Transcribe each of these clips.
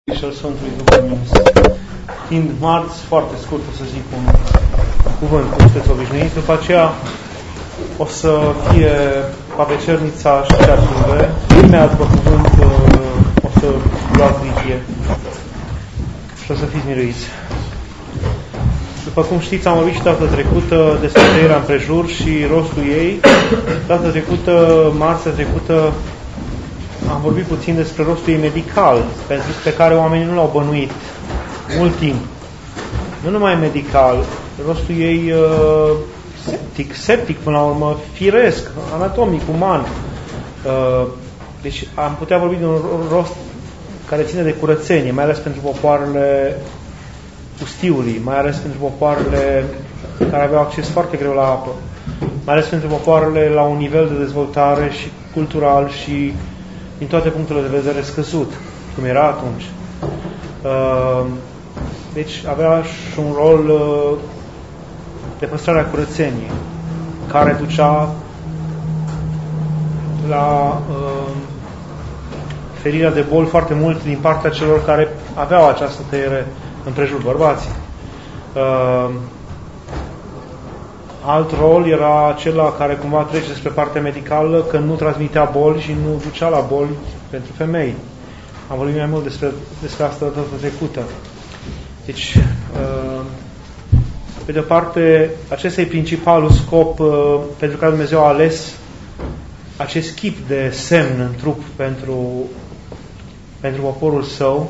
și al Sfântului Duh Minus. Fiind marți, foarte scurt o să zic un cuvânt, cum sunteți obișnuiți. După aceea o să fie pavecernița și ceasurile. Imediat după cuvânt o să luați lichie și o să fiți miruiți. După cum știți, am vorbit și data trecută despre tăierea împrejur și rostul ei. Data trecută, marțea trecută, am vorbit puțin despre rostul ei medical, pe care oamenii nu l-au bănuit mult timp. Nu numai medical, rostul ei septic până la urmă, firesc, anatomic, uman. Deci am putea vorbi de un rost care ține de curățenie, mai ales pentru popoarele pustiului, mai ales pentru popoarele care aveau acces foarte greu la apă, mai ales pentru popoarele la un nivel de dezvoltare și cultural și din toate punctele de vedere scăzut, cum era atunci. Deci avea și un rol de păstrarea curățeniei, care ducea la ferirea de boli foarte mult din partea celor care aveau această tăiere împrejur, bărbații. Alt rol era acela care cumva trece spre partea medicală, că nu transmitea boli și nu ducea la boli pentru femei. Am vorbit mai mult despre asta data trecută. Deci, pe de-o parte, acesta e principalul scop pentru care Dumnezeu a ales acest chip de semn în trup pentru poporul său.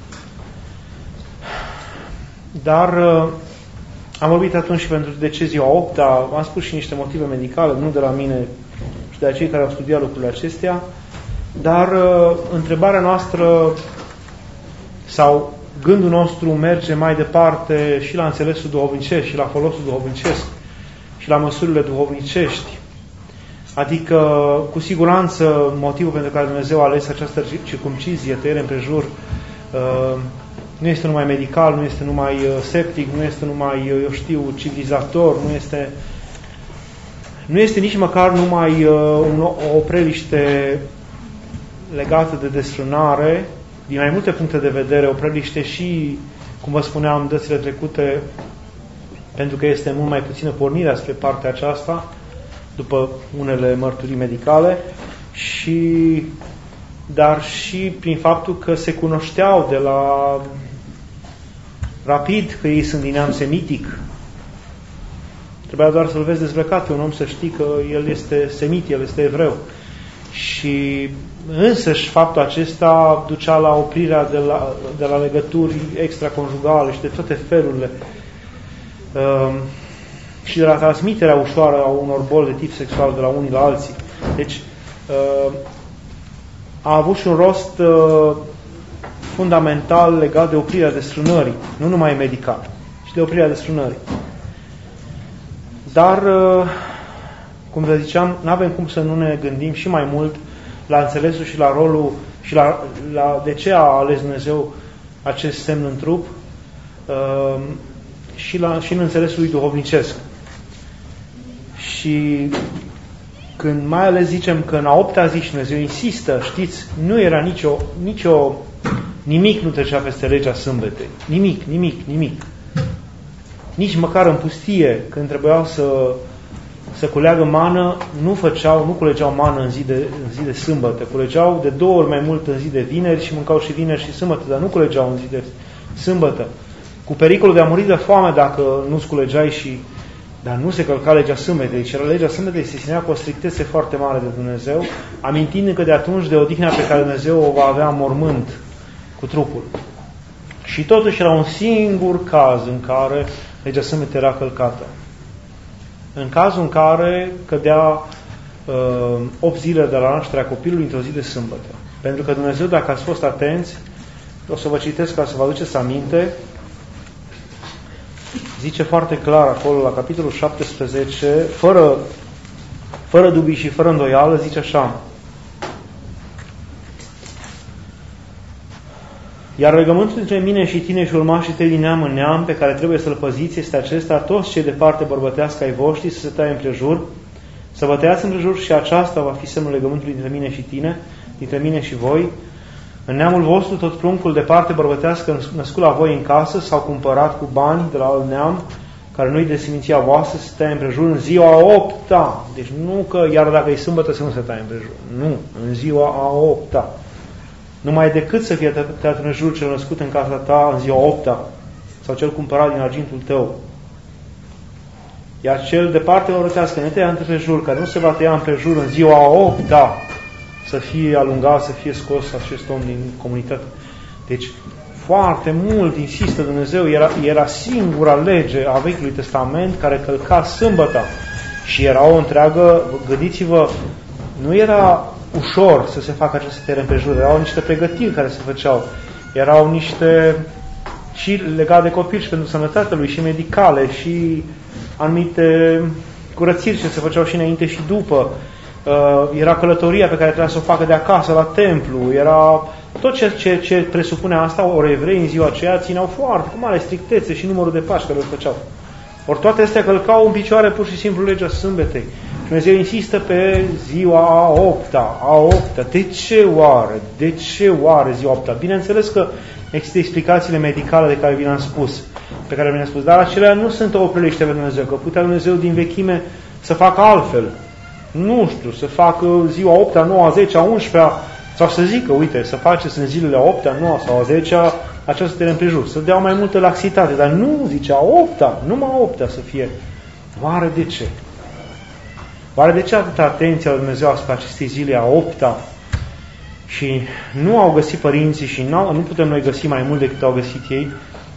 Dar am vorbit atunci și pentru de ce ziua 8-a, am spus și niște motive medicale, nu de la mine și de la cei care au studiat lucrurile acestea, dar întrebarea noastră sau gândul nostru merge mai departe și la înțelesul duhovnicesc și la folosul duhovnicesc și la măsurile duhovnicești. Adică, cu siguranță, motivul pentru care Dumnezeu a ales această circumcizie, tăiere împrejur, nu este numai medical, nu este numai septic, nu este numai, civilizator, nu este nici măcar numai o preliște legată de desfrânare, din mai multe puncte de vedere, o preliște și, cum vă spuneam, dățile trecute, pentru că este mult mai puțină pornirea spre partea aceasta, după unele mărturii medicale, dar și prin faptul că se cunoșteau de la rapid că ei sunt din neam semitic. Trebuia doar să-l vezi dezbrăcat pe un om să știi că el este semit, el este evreu. Și însăși faptul acesta ducea la oprirea de la legături extraconjugale și de toate felurile și de la transmiterea ușoară a unor boli de tip sexual de la unii la alții. Deci a avut și un rost fundamental legat de oprirea desfrânării, nu numai medical, ci de oprirea desfrânării. Dar, cum vă ziceam, nu avem cum să nu ne gândim și mai mult la înțelesul și la rolul și la de ce a ales Dumnezeu acest semn în trup și în înțelesul lui duhovnicesc. Și când mai ales zicem că în a 8-a zi și Dumnezeu insistă, știți, nu era nimic nu trecea peste legea sâmbetei. Nimic. Nici măcar în pustie, când trebuiau să culeagă mană, nu culegeau mană în zi de sâmbătă. Culegeau de 2 ori mai mult în zi de vineri și mâncau și vineri și sâmbătă, dar nu culegeau în zi de sâmbătă. Cu pericolul de a muri de foame dacă nu sculegeai dar nu se călca legea sâmbetei. Deci legea sâmbetei se ținea cu o strictețe foarte mare de Dumnezeu, amintind încă de atunci de odihnea pe care Dumnezeu o va avea în mormânt cu trupul. Și totuși era un singur caz în care legea sâmbetei era călcată. În cazul în care cădea 8 zile de la nașterea copilului într-o zi de sâmbătă. Pentru că Dumnezeu, dacă ați fost atenți, o să vă citesc ca să vă aduceți aminte, zice foarte clar acolo la capitolul 17, fără dubii și fără îndoială, zice așa: iar legământul între mine și tine și urmașii tăi din neam în neam, pe care trebuie să-l păziți, este acesta: toți cei de parte bărbătească ai voștri să se taie împrejur, să vă tăiați împrejur, și aceasta va fi semnul legământului dintre mine și tine, dintre mine și voi, În neamul vostru tot pruncul de parte bărbătească născut la voi în casă s-au cumpărat cu bani de la alt neam, care nu-i de seminția voastră, să taie împrejur în ziua 8-a. Deci nu că iar dacă e sâmbătă să nu se taie împrejur. Nu, în ziua a 8-a. Numai decât să fie tăiat împrejur cel născut în casa ta în ziua 8-a, sau cel cumpărat din argintul tău. Iar cel de parte bărbătească netăiat împrejur, care nu se va tăia împrejur în ziua 8-a, să fie alungat, să fie scos acest om din comunitate. Deci, foarte mult insistă Dumnezeu, era singura lege a Vechiului Testament care călca sâmbăta. Și era o întreagă, gândiți-vă, nu era ușor să se facă aceste tăieri împrejur, erau niște pregătiri care se făceau, erau niște și legate de copil și pentru sănătatea lui, și medicale, și anumite curățiri ce se făceau și înainte și după. Era călătoria pe care trebuia să o facă de acasă la templu, era tot ce presupunea asta, ori evrei în ziua aceea țineau foarte cu mare strictețe și numărul de pași care îl făceau. Ori toate astea călcau în picioare pur și simplu legea sâmbetei. Și Dumnezeu insistă pe ziua a 8-a. De ce oare? De ce oare ziua 8-a? Bineînțeles că există explicațiile medicale de care vi-le-am spus, pe care vi-le-am spus, dar acelea nu sunt o opreliște pe Dumnezeu, că putea Dumnezeu din vechime să facă altfel. Nu știu, să facă ziua 8-a, 9-a, 10-a, 11-a, sau să zică, uite, să faceți în zilele 8-a, 9-a sau a 10-a această tăiere împrejur, să dea mai multă laxitate, dar nu, zicea 8-a, numai 8-a să fie. Oare de ce? Oare de ce atâta atenție la Dumnezeu asupra acestei zile a 8-a? Și nu au găsit părinții și nu putem noi găsi mai mult decât au găsit ei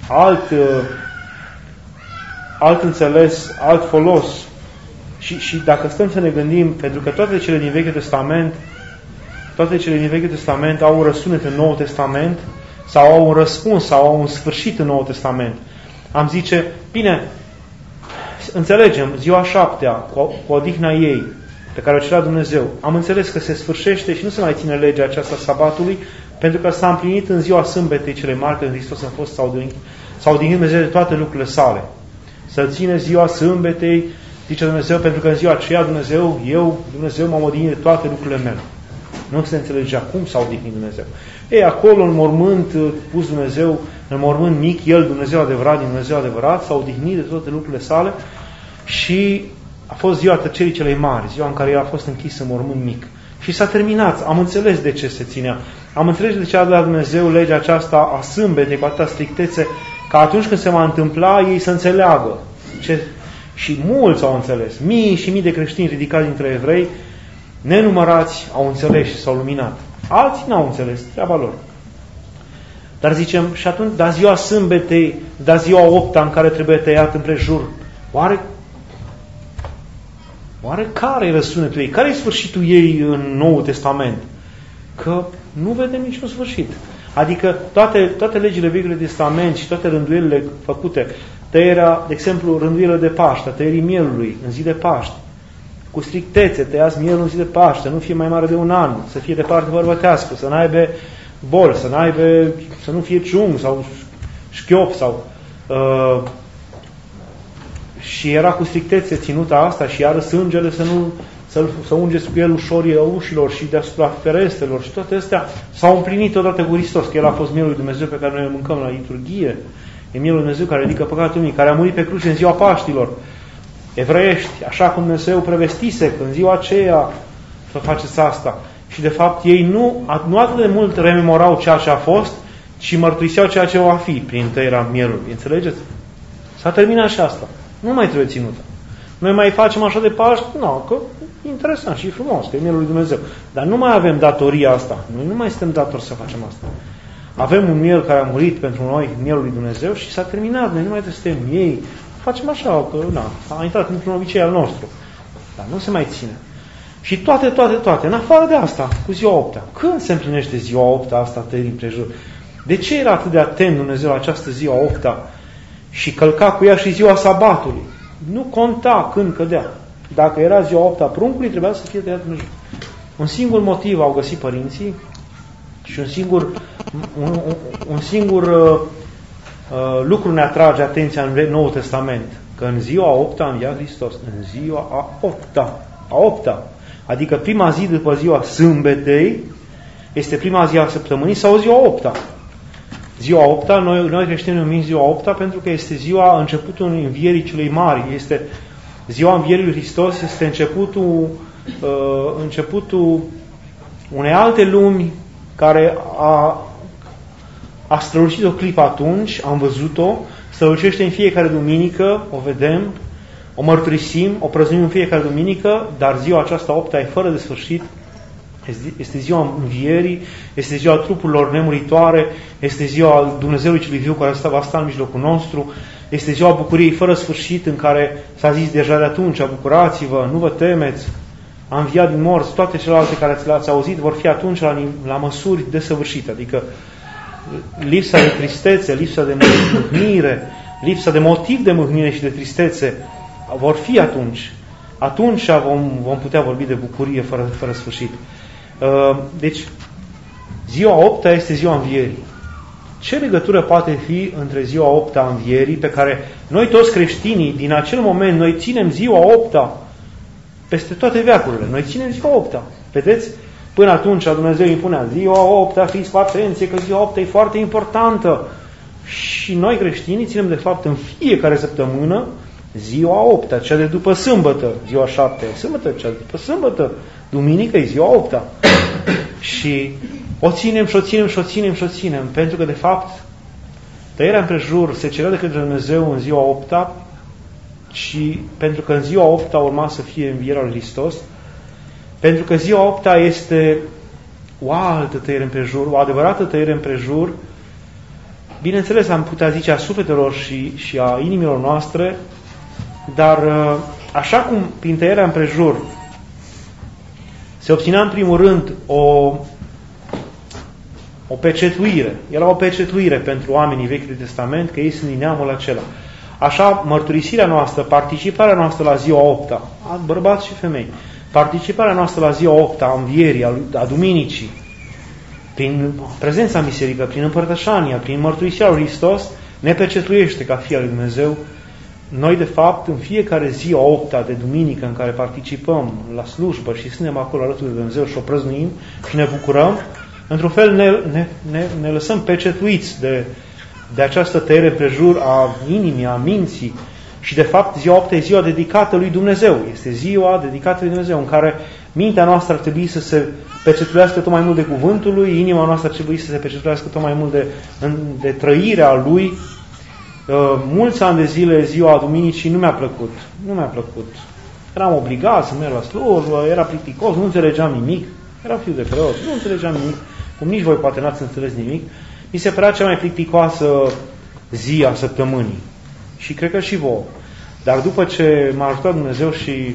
alt înțeles, alt folos. Și dacă stăm să ne gândim, pentru că toate cele din Vechiul Testament au un răsunet în Noul Testament, sau au un răspuns, sau au un sfârșit în Noul Testament. Am zice, bine, înțelegem, ziua 7-a, cu odihna ei, pe care o cerea Dumnezeu, am înțeles că se sfârșește și nu se mai ține legea aceasta sabatului, pentru că s-a împlinit în ziua sâmbetei cele mari, când Hristos a fost s-au odihnit Dumnezeu de toate lucrurile sale. Să ține ziua sâmbetei, zice Dumnezeu, pentru că în ziua aceea Dumnezeu m-am odihnit de toate lucrurile mele. Nu se înțelegea cum s-a odihnit Dumnezeu. Ei, acolo, în mormânt pus Dumnezeu, în mormânt mic, El, Dumnezeu adevărat, din Dumnezeu adevărat, s-a odihnit de toate lucrurile sale și a fost ziua tăcerii celei mari, ziua în care El a fost închis în mormânt mic. Și s-a terminat. Am înțeles de ce se ținea. Am înțeles de ce a dat Dumnezeu legea aceasta a sâmbetei cu atâta strictețe, ca atunci când se va întâmpla, ei să înțeleagă. Și mulți au înțeles. Mii și mii de creștini ridicați dintre evrei, nenumărați, au înțeles și s-au luminat. Alții n-au înțeles, treaba lor. Dar zicem, și atunci, da ziua sâmbetei, da ziua 8-a în care trebuie tăiat împrejur, oare care e răsunetul ei? Care e sfârșitul ei în Noul Testament? Că nu vedem niciun sfârșit. Adică toate legile Vechiului Testament și toate rânduielile făcute, tăierea, de exemplu, rânduielile de Paște, tăierii mielului în zi de Paște, cu strictețe, tăiați mielul în zi de Paște, să nu fie mai mare de 1 an, să fie de parte bărbătească, să n-aibă boli, să nu fie ciung sau șchiop sau... și era cu strictețe ținută asta și iară sângele să ungeți cu el ușorii ușilor și deasupra ferestelor și toate astea s-au împlinit odată cu Hristos, că El a fost mielul lui Dumnezeu pe care noi îl mâncăm la liturghie. E mielul lui Dumnezeu care ridică păcatul lumii, care a murit pe cruce în ziua Paștilor. Evreiești, așa cum Dumnezeu prevestise că în ziua aceea să faceți asta. Și de fapt ei nu atât de mult rememorau ceea ce a fost, ci mărturiseau ceea ce va fi prin tăierea mielului. Înțelegeți? S-a terminat și asta. Nu mai trebuie ținută. Noi mai facem așa de Paști? Nu, că interesant și frumos, că e mielul lui Dumnezeu. Dar nu mai avem datoria asta. Noi nu mai suntem datori să facem asta. Avem un miel care a murit pentru noi, mielul lui Dumnezeu, și s-a terminat. Noi nu mai trebuie să suntem ei. Facem așa, că a intrat într-un obicei al nostru. Dar nu se mai ține. Și toate, în afară de asta, cu ziua 8-a. Când se împlinește ziua 8-a asta tăierii împrejur? De ce era atât de atent Dumnezeu la această ziua 8-a și călca cu ea și ziua sabatului? Nu conta când cădea. Dacă era ziua 8-a pruncului, trebuia să fie tăiat împrejur. Un singur motiv au găsit părinții și un singur lucru ne atrage atenția în Noul Testament. Că în ziua 8-a a înviat Hristos. În ziua a 8-a. Adică prima zi după ziua sâmbetei, Este prima zi a săptămânii sau ziua 8-a? Ziua 8-a, noi creștini numim ziua 8-a pentru că este ziua începutului învierii celei mari. Este ziua învierii lui Hristos, este începutul unei alte lumi care a strălucit o clipă atunci, am văzut-o, strălucește în fiecare duminică, o vedem, o mărturisim, o prăznuim în fiecare duminică, dar ziua aceasta 8-a e fără de sfârșit. Este ziua învierii, este ziua trupurilor nemuritoare, este ziua Dumnezeului celui viu care va sta în mijlocul nostru, este ziua bucuriei fără sfârșit în care s-a zis deja de atunci, bucurați-vă, nu vă temeți, a înviat din morți, toate celelalte care le-ați auzit vor fi atunci la măsuri desăvârșite, adică lipsa de tristețe, lipsa de mâhnire, lipsa de motiv de mâhnire și de tristețe vor fi atunci. Atunci vom putea vorbi de bucurie fără sfârșit. Deci, ziua 8-a este ziua învierii. Ce legătură poate fi între ziua 8-a învierii, pe care noi toți creștinii, din acel moment, noi ținem ziua 8-a peste toate veacurile. Noi ținem ziua 8-a. Vedeți? Până atunci Dumnezeu impunea ziua 8-a, fiți cu atenție, că ziua 8-a e foarte importantă. Și noi creștinii ținem, de fapt, în fiecare săptămână ziua 8-a, cea de după sâmbătă, ziua 7-a e sâmbătă, cea de după sâmbătă, duminică e ziua 8-a. Și o ținem și o ținem și o ținem și o ținem, pentru că, de fapt, tăierea împrejur se cerea de către Dumnezeu în ziua 8-a și pentru că în ziua 8-a urma să fie învierea lui Hristos, pentru că ziua 8-a este o altă tăiere împrejur, o adevărată tăiere împrejur, bineînțeles am putea zice a sufletelor și a inimilor noastre, dar așa cum prin tăierea împrejur se obținea în primul rând o pecetuire, era o pecetuire pentru oamenii Vechiului Testament, că ei sunt din neamul acela. Așa, mărturisirea noastră, participarea noastră la ziua 8-a, a bărbați și femei, participarea noastră la ziua 8-a, a învierii, a duminicii, prin prezența în biserică, prin împărtășania, prin mărturisirea lui Hristos, ne pecetuiește ca fii al lui Dumnezeu. Noi, de fapt, în fiecare zi, a 8-a de duminică, în care participăm la slujbă și suntem acolo alături de Dumnezeu și o prăznuim și ne bucurăm, într-un fel ne lăsăm pecetuiți de această tăiere împrejur a inimii, a minții. Și, de fapt, ziua 8-a e ziua dedicată lui Dumnezeu. Este ziua dedicată lui Dumnezeu, în care mintea noastră ar trebui să se pecetuiască tot mai mult de cuvântul lui, inima noastră ar trebui să se pecetuiască tot mai mult de trăirea lui. Mulți ani de zile, ziua duminicii, nu mi-a plăcut. Nu mi-a plăcut. Eram obligat să merg la slujbă, era plicticos, nu înțelegeam nimic. Era fiu de preot, nu înțelegeam nimic. Cum nici voi poate n-ați înțeles nimic. Mi se părea cea mai plicticoasă zi a săptămânii. Și cred că și vouă. Dar după ce m-a ajutat Dumnezeu și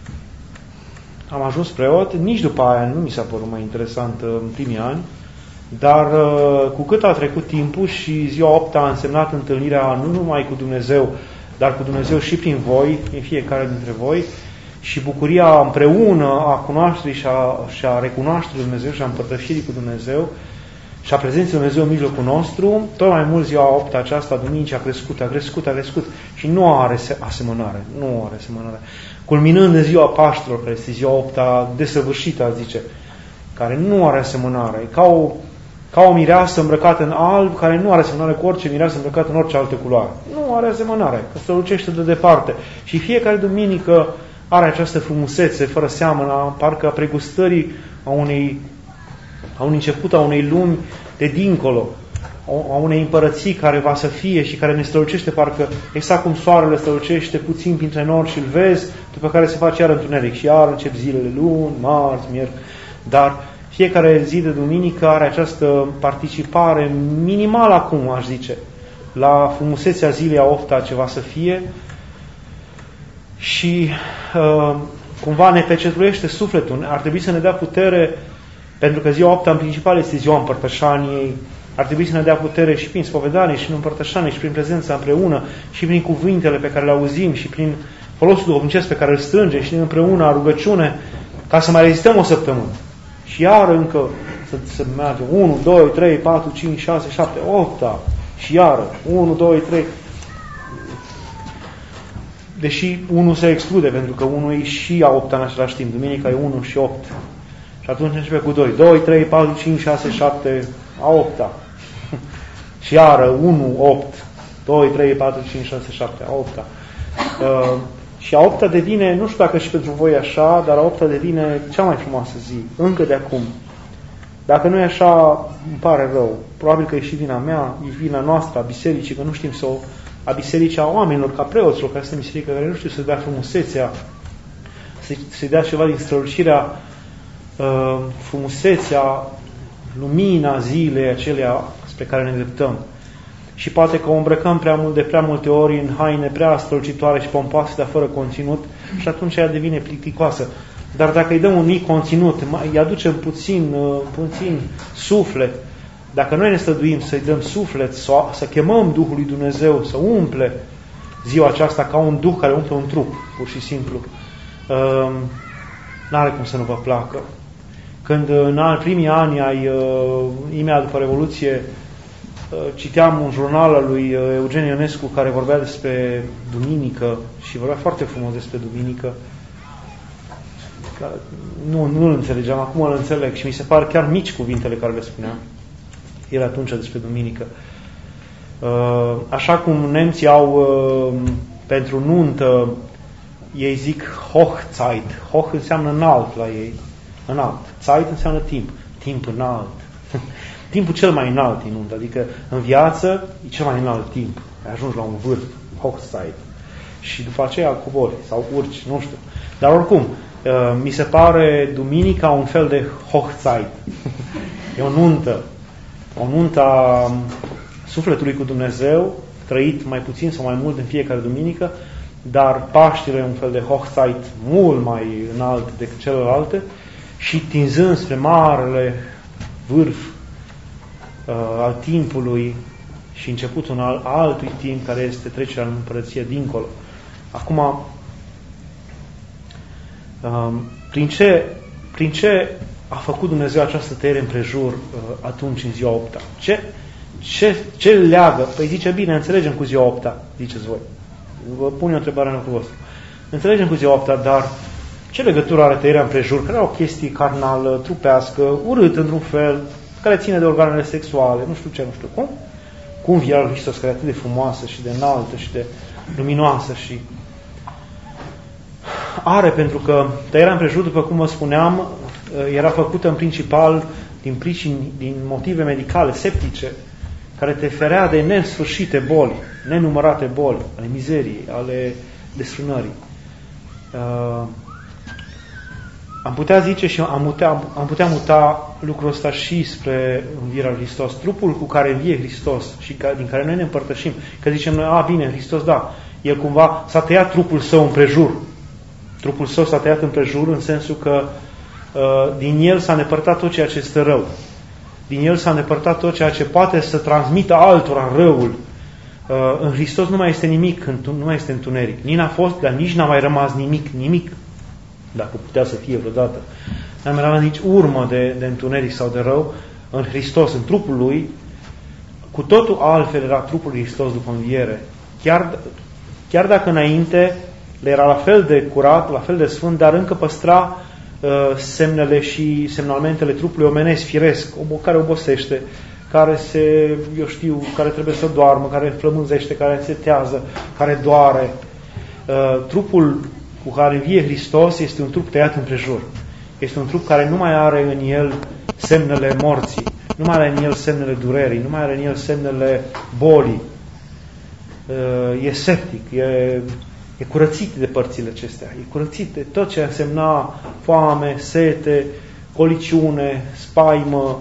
am ajuns preot, nici după aia nu mi s-a părut mai interesant în primii ani, dar cu cât a trecut timpul și ziua 8-a a însemnat întâlnirea nu numai cu Dumnezeu, dar cu Dumnezeu și prin voi, prin fiecare dintre voi, și bucuria împreună a cunoașterii și a recunoașterii lui Dumnezeu și a împărtășirii cu Dumnezeu și a prezenței lui Dumnezeu în mijlocul nostru, tot mai mult ziua 8-a aceasta, duminici, a crescut și nu are asemănare. Nu are asemănare. Culminând în ziua Paștilor, care este ziua 8-a desăvârșită, zice, care nu are asemănare. Ca o mireasă îmbrăcată în alb, care nu are asemănare cu orice mireasă îmbrăcată în orice altă culoare. Nu are asemănare, că strălucește de departe. Și fiecare duminică are această frumusețe, fără seamănă, parcă a pregustării a unui început, a unei lumi de dincolo, a unei împărății care va să fie și care ne strălucește, parcă exact cum soarele strălucește puțin printre nori și îl vezi, după care se face iar întuneric și iar încep zilele luni, marți, miercuri. Dar fiecare zi de duminică are această participare minimală acum, aș zice, la frumusețea zilei a 8-a ce va să fie și cumva ne pecetuiește sufletul. Ar trebui să ne dea putere, pentru că ziua 8-a în principal este ziua împărtășaniei, ar trebui să ne dea putere și prin spovedanie, și prin împărtășanie, și prin prezența împreună, și prin cuvintele pe care le auzim, și prin folosul duhovnicesc pe care îl strângem, și împreună a rugăciune, ca să mai rezistăm o săptămână. Și iar încă să mergem 1, 2, 3, 4, 5, 6, 7, 8, și iară 1, 2, 3. Deși 1 se exclude, pentru că 1 e și a 8-a în același timp. Duminica e 1 și 8. Și atunci începe cu 2. 2, 3, 4, 5, 6, 7, a 8-a. Și iară 1, 8. 2, 3, 4, 5, 6, 7, a 8-a. Și a 8-a devine, nu știu dacă și pentru voi așa, dar a 8-a devine cea mai frumoasă zi, încă de acum. Dacă nu e așa, îmi pare rău. Probabil că e și vina mea, e vina noastră, a bisericii, că nu știm să o... a bisericii, a oamenilor, ca preoților, care sunt biserică, care nu știu să dea frumusețea, să-i dea ceva din strălucirea, frumusețea, lumina zilei acelea spre care ne îndreptăm. Și poate că o îmbrăcăm de prea multe ori în haine prea strălucitoare și pompoase, dar fără conținut, și atunci ea devine plicticoasă. Dar dacă îi dăm un mic conținut, îi aducem puțin suflet, dacă noi ne străduim să-i dăm suflet, să chemăm Duhul lui Dumnezeu, să umple ziua aceasta ca un duh care umple un trup, pur și simplu, n-are cum să nu vă placă. Când în primii ani imediat după Revoluție, citeam un jurnal al lui Eugen Ionescu care vorbea despre duminică și vorbea foarte frumos despre duminică. Nu îl înțelegeam, acum îl înțeleg și mi se par chiar mici cuvintele care le spunea el atunci despre duminică. Așa cum nemții au pentru nuntă, ei zic Hochzeit. Hoch înseamnă înalt la ei. Înalt. Zeit înseamnă timp. Timp înalt. Timpul cel mai înalt în nuntă. Adică în viață e cel mai înalt timp. Ajungi la un vârf. Hochzeit. Și după aceea cobori sau urci, nu știu. Dar oricum, mi se pare duminica un fel de Hochzeit. E o nuntă. O nuntă a sufletului cu Dumnezeu, trăit mai puțin sau mai mult în fiecare duminică, dar Paștile un fel de Hochzeit mult mai înalt decât celelalte și tinzând spre marele vârf al timpului și începutul al altui timp care este trecerea în împărăție dincolo. Acum, prin ce a făcut Dumnezeu această tăiere împrejur atunci în ziua 8-a? Ce leagă? Păi zice, bine, înțelegem cu ziua 8-a, ziceți voi. Vă pun eu o întrebare în locul vostru. Înțelegem cu ziua 8-a, dar ce legătură are tăierea împrejur? Care are o chestie carnală, trupească, urât într-un fel, care ține de organele sexuale, nu știu ce, nu știu cum. Cum învierea lui Hristos, care e atât de frumoasă și de înaltă și de luminoasă și... Are, pentru că tăierea împrejur, după cum vă spuneam, era făcută în principal din motive medicale, septice, care te ferea de nesfârșite boli, nenumărate boli, ale mizeriei, ale desfrânării. Am putea zice și am putea muta lucrul ăsta și spre învierea lui Hristos. Trupul cu care învie Hristos și din care noi ne împărtășim, că zicem noi, bine, Hristos, da, el cumva s-a tăiat trupul său împrejur. Trupul său s-a tăiat împrejur în sensul că din el s-a îndepărtat tot ceea ce este rău. Din el s-a îndepărtat tot ceea ce poate să transmită altora răul. În Hristos nu mai este nimic, nu mai este întuneric. Nici n-a fost, dar nici n-a mai rămas nimic. Dacă putea să fie vreodată. N-a mai rămas nici urmă de întuneric sau de rău. În Hristos, în trupul lui, cu totul altfel era trupul lui Hristos după înviere. Chiar dacă înainte le era la fel de curat, la fel de sfânt, dar încă păstra semnele și semnalmentele trupului omenesc, firesc, care obosește, care care trebuie să doarmă, care flămânzește, care însetează, care doare. Trupul cu care învie Hristos este un trup tăiat împrejur. Este un trup care nu mai are în el semnele morții, nu mai are în el semnele durerii, nu mai are în el semnele bolii. E septic, e curățit de părțile acestea, e curățit de tot ce însemna foame, sete, coliciune, spaimă,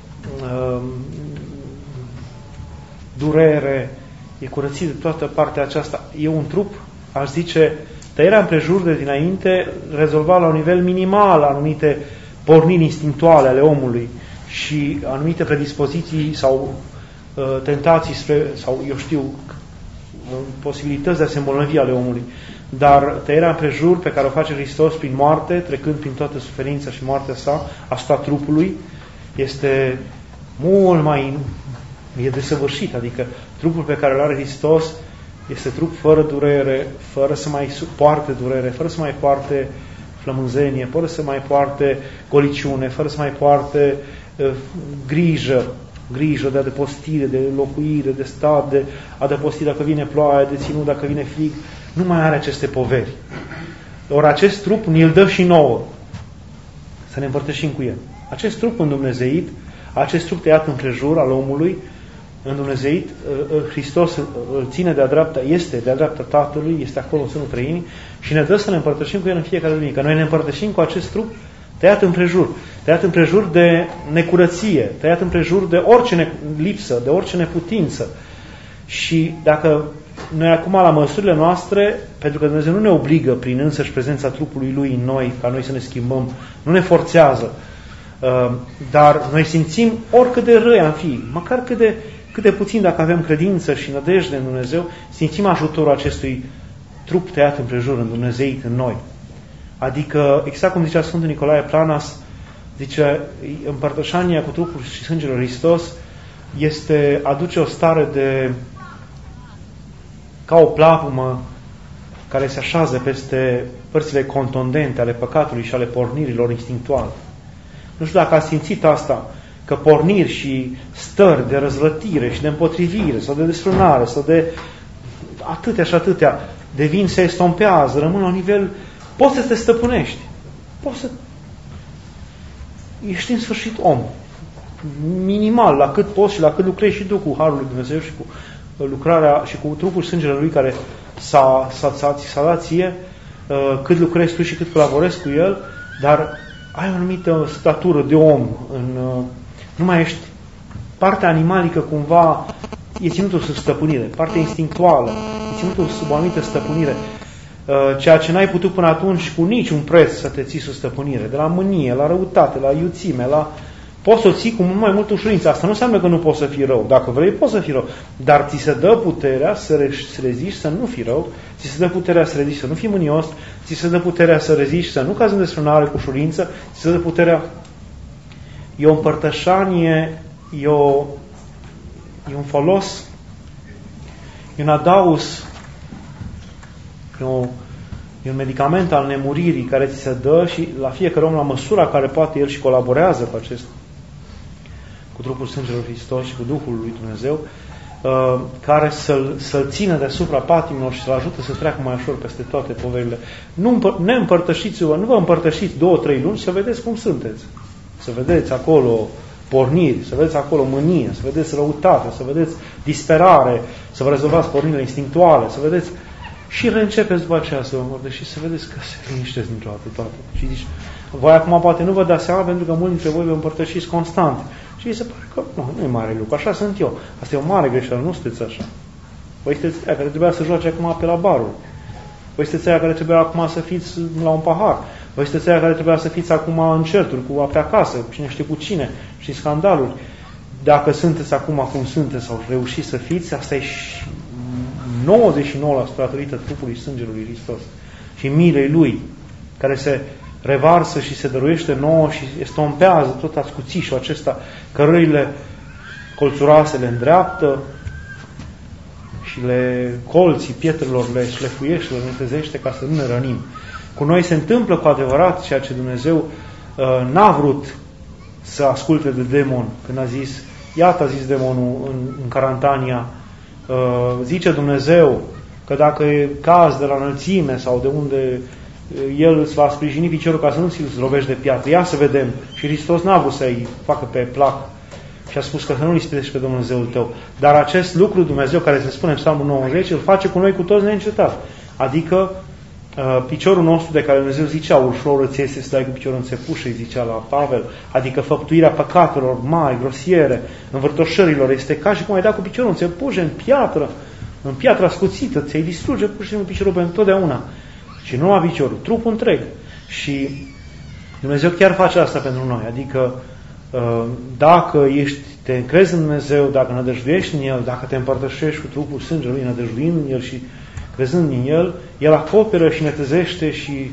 durere, e curățit de toată partea aceasta. E un trup, aș zice, tăierea împrejur de dinainte rezolva la un nivel minimal anumite porniri instinctuale ale omului și anumite predispoziții sau tentații sau posibilități de a se îmbolnăvi ale omului. Dar tăierea împrejur pe care o face Hristos prin moarte, trecând prin toată suferința și moartea sa asupra trupului, este mult mai desăvârșit. Adică trupul pe care îl are Hristos este trup fără durere, fără să mai poarte durere, fără să mai poarte flămânzenie, fără să mai poarte goliciune, fără să mai poarte grijă de adăpostire, de locuire, de stat, de adăpostire dacă vine ploaie, de ținut dacă vine frig. Nu mai are aceste poveri. Ori acest trup ni-l dă și nouă. Să ne împărtășim cu el. Acest trup îndumnezeit, acest trup tăiat împrejur al omului, îndumnezeit, Hristos îl ține de-a dreapta, este de-a dreapta Tatălui, este acolo în sânul trăinii și ne dă să ne împărtășim cu el în fiecare duminică. Noi ne împărtășim cu acest trup tăiat împrejur de necurăție, tăiat împrejur de orice lipsă, de orice neputință. Și dacă noi acum la măsurile noastre, pentru că Dumnezeu nu ne obligă prin însăși prezența trupului Lui în noi, ca noi să ne schimbăm, nu ne forțează, dar noi simțim oricât de răi am fi, măcar cât de puțin dacă avem credință și nădejde în Dumnezeu, simțim ajutorul acestui trup tăiat împrejur, în Dumnezeit în noi. Adică, exact cum zicea Sfântul Nicolae Planas, zice, împărtășania cu trupul și sângele lui Hristos aduce o stare ca o plavumă care se așează peste părțile contundente ale păcatului și ale pornirilor instinctuale. Nu știu dacă ați simțit asta, că porniri și stări de răzvătire și de împotrivire sau de desfrânare sau de atâtea și atâtea devin, se estompează, rămân la nivel, poți să te stăpânești. Ești în sfârșit om. Minimal, la cât poți și la cât lucrezi și tu cu Harul lui Dumnezeu și cu lucrarea și cu trupul și sângele Lui care s-a dat ție, cât lucrezi tu și cât colaborezi cu El, dar ai o anumită statură de om. Nu mai ești partea animalică cumva, e ținutul sub stăpânire, partea instinctuală, e ținutul sub o anumită stăpânire. Ceea ce n-ai putut până atunci cu niciun preț să te ții sub stăpânire, de la mânie, la răutate, la iuțime, poți să o ții cu mult mai multă ușurință. Asta nu înseamnă că nu poți să fii rău. Dacă vrei, poți să fii rău. Dar ți se dă puterea să reziști, să nu fii rău, ți se dă puterea să reziști, să nu fii mânios, ți se dă puterea să reziști, să nu cazi în desfrânare cu ușurință, ți se dă puterea. E o împărtășanie, e un folos, e un adaus, e un medicament al nemuririi care ți se dă și la fiecare om la măsura care poate el și colaborează cu trupul sângelui lui Hristos și cu Duhul lui Dumnezeu, care să-l țină deasupra patimilor și să-l ajute să treacă mai ușor peste toate poverile. Ne împărtășiți-vă, nu vă împărtășiți 2-3 luni să vedeți cum sunteți. Să vedeți acolo porniri, să vedeți acolo mânie, să vedeți răutate, să vedeți disperare, să vă rezolvați pornirile instinctuale, să vedeți și reîncepeți după aceea să vă împărtășiți și să vedeți că se liniștesc dintr-o dată toate. Și zici, voi acum poate nu vă dați seama pentru că mulți dintre voi vă împărtășiți constant. Și îi se pare că nu e mare lucru, așa sunt eu. Asta e o mare greșeală, nu sunteți așa. Voi sunteți aia care trebuia să joace acum pe la barul. Voi sunteți aia care trebuia acum să fiți la un pahar. Voi sunteți aia care trebuia să fiți acum în certuri cu pe acasă, cine știe cu cine, și scandaluri. Dacă sunteți acum cum sunteți sau reușiți să fiți, asta e 99% datorită trupului și sângelui lui Hristos și milei Lui, care se revarsă și se dăruiește nouă și estompează tot ascuțișul acesta, cărările colțuroase le îndreaptă și colții pietrelor le șlefuiește, le netezește ca să nu ne rănim. Cu noi se întâmplă cu adevărat ceea ce Dumnezeu n-a vrut să asculte de demon când a zis, iată a zis demonul în Carantania, zice Dumnezeu că dacă caz de la înălțime sau de unde El îți va sprijini piciorul ca să nu ți-l lovești de piatră, ia să vedem. Și Hristos n-a vrut să-i facă pe plac și a spus că să nu-l ispitești pe Dumnezeul tău. Dar acest lucru Dumnezeu, care se spune în Psalmul 90, îl face cu noi cu toți neîncetat. Adică piciorul nostru de care Dumnezeu zicea, ușor îți este să dai cu piciorul în țepușă, îi zicea la Pavel, adică făptuirea păcatelor mari, grosiere, învârtoșărilor, este ca și cum ai da cu piciorul în țepușă, în piatră ascuțită, ți-ai distruge pur și simplu piciorul pentru totdeauna. Și nu numai piciorul, trupul întreg. Și Dumnezeu chiar face asta pentru noi, adică dacă te încrezi în Dumnezeu, dacă nădăjduiești în El, dacă te împărtășești cu trupul sângelui, nădăjduind în El și crezând în El, El acoperă și netezește și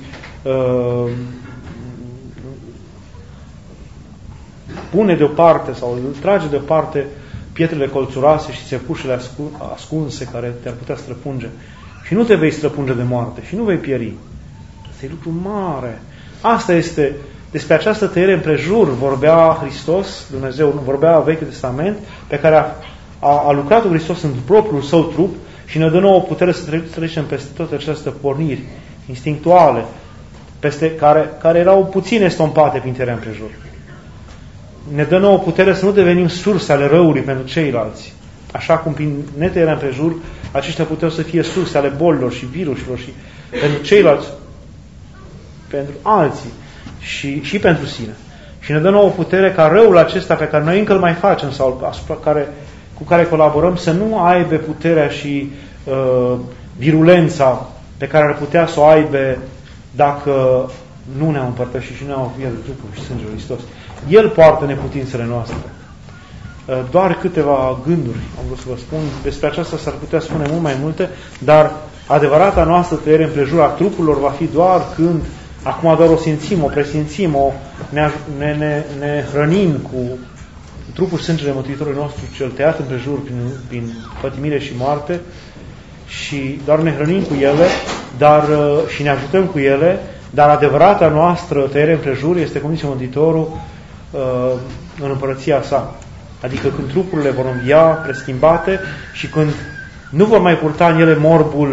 pune deoparte sau îl trage deoparte pietrele colțuroase și țepușele ascunse care te-ar putea străpunge. Și nu te vei străpunge de moarte și nu vei pieri. Asta e lucru mare. Asta este, despre această tăiere împrejur vorbea Hristos, Dumnezeu, vorbea Vechiul Testament, pe care a lucrat Hristos în propriul său trup și ne dă nouă putere să trecem peste toate aceste porniri instinctuale, peste care erau puține estompate prin tăierea împrejur. Ne dă nouă putere să nu devenim surse ale răului pentru ceilalți. Așa cum prin netăierea împrejur, aceștia puteau să fie surse ale bolilor și virusilor și pentru ceilalți, pentru alții și pentru sine. Și ne dă nouă putere ca răul acesta pe care noi încă îl mai facem sau cu care colaborăm să nu aibă puterea și virulența pe care ar putea să o aibă dacă nu ne-am împărtășit și nu ne-am înviat de trupul și sângele Hristos. El poartă neputințele noastre. Doar câteva gânduri am vrut să vă spun. Despre aceasta s-ar putea spune mult mai multe, dar adevărata noastră tăiere împrejur a trupurilor va fi doar când, acum doar o simțim, o presimțim, ne hrănim cu trupul și sângele Mântuitorului nostru cel tăiat împrejur prin pătimire și moarte și doar ne hrănim cu ele și ne ajutăm cu ele, dar adevărata noastră tăiere împrejur este, cum zice Mântuitorul, în împărăția sa. Adică când trupurile vor învia preschimbate și când nu vor mai purta în ele morbul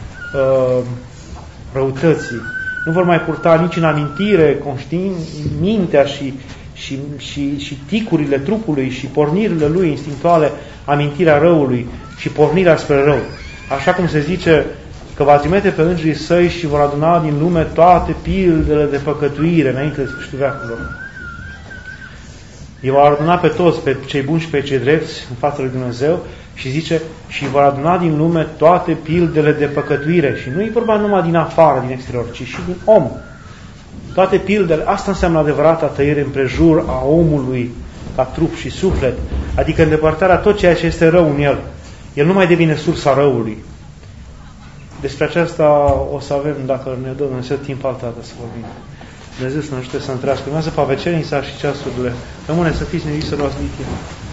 răutății, nu vor mai purta nici în amintire mintea și ticurile trupului și pornirile lui instinctuale, amintirea răului și pornirea spre rău. Așa cum se zice că va trimite pe îngerii săi și vor aduna din lume toate pildele de păcătuire înainte de sfârșitul veacurilor. Ei vor aduna pe toți, pe cei buni și pe cei drepți în fața lui Dumnezeu și zice, și vor aduna din lume toate pildele de păcătuire. Și nu e vorba numai din afară, din exterior, ci și din om. Toate pildele, asta înseamnă adevărata tăiere împrejur a omului ca trup și suflet, adică îndepărtarea tot ceea ce este rău în el. El nu mai devine sursa răului. Despre aceasta o să avem, dacă ne dă Dumnezeu timp altă dată să vorbim. Dumnezeu să ne ajute să întrească. Urmează Pavecernița și ceasurile. Rămâne să fiți neviți să luați lichid.